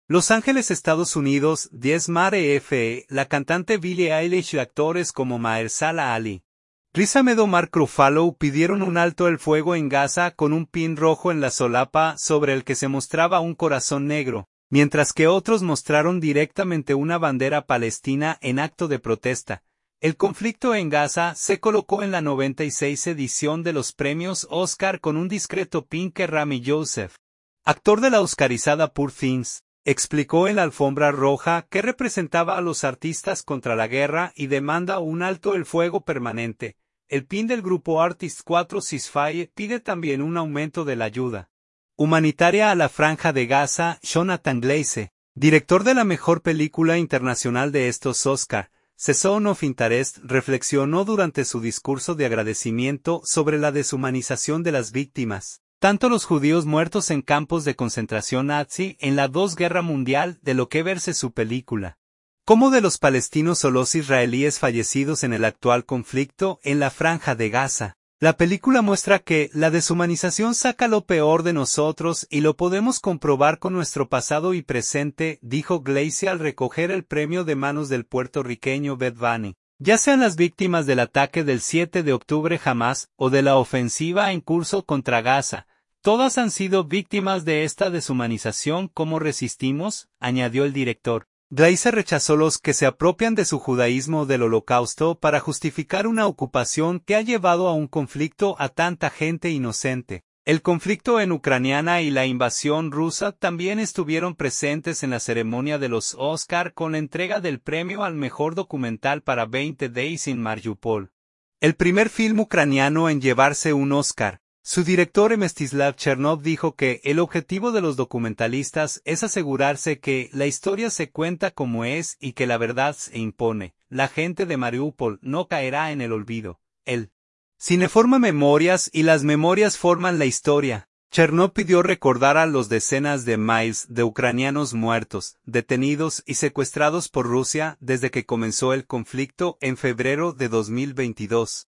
Los Ángeles, Estados Unidos, 10 Mare F. La cantante Billie Eilish y actores como Mahershala Ali, Riz Ahmed o Mark Ruffalo pidieron un alto el fuego en Gaza con un pin rojo en la solapa sobre el que se mostraba un corazón negro, mientras que otros mostraron directamente una bandera palestina en acto de protesta. El conflicto en Gaza se colocó en la 96 edición de los premios Oscar con un discreto pin que Rami Youssef, actor de la oscarizada Poor Things, explicó en la alfombra roja que representaba a los artistas contra la guerra y demanda un alto el fuego permanente. El pin del grupo Artists 4 Ceasefire pide también un aumento de la ayuda humanitaria a la Franja de Gaza. Jonathan Glaze, director de la mejor película internacional de estos Oscar, Zone of Interest, reflexionó durante su discurso de agradecimiento sobre la deshumanización de las víctimas, tanto los judíos muertos en campos de concentración nazi en la II Guerra Mundial, de lo que verse su película, como de los palestinos o los israelíes fallecidos en el actual conflicto en la Franja de Gaza. La película muestra que la deshumanización saca lo peor de nosotros y lo podemos comprobar con nuestro pasado y presente, dijo Glaze al recoger el premio de manos del puertorriqueño Bad Bunny. Ya sean las víctimas del ataque del 7 de octubre Hamás o de la ofensiva en curso contra Gaza, todas han sido víctimas de esta deshumanización. ¿Cómo resistimos?, añadió el director. Glaze rechazó los que se apropian de su judaísmo del Holocausto para justificar una ocupación que ha llevado a un conflicto a tanta gente inocente. El conflicto en Ucrania y la invasión rusa también estuvieron presentes en la ceremonia de los Oscar con la entrega del premio al mejor documental para 20 Days in Mariupol, el primer film ucraniano en llevarse un Oscar. Su director Mstislav Chernov dijo que el objetivo de los documentalistas es asegurarse que la historia se cuenta como es y que la verdad se impone. La gente de Mariupol no caerá en el olvido. El cine forma memorias y las memorias forman la historia. Chernov pidió recordar a los decenas de miles de ucranianos muertos, detenidos y secuestrados por Rusia desde que comenzó el conflicto en febrero de 2022.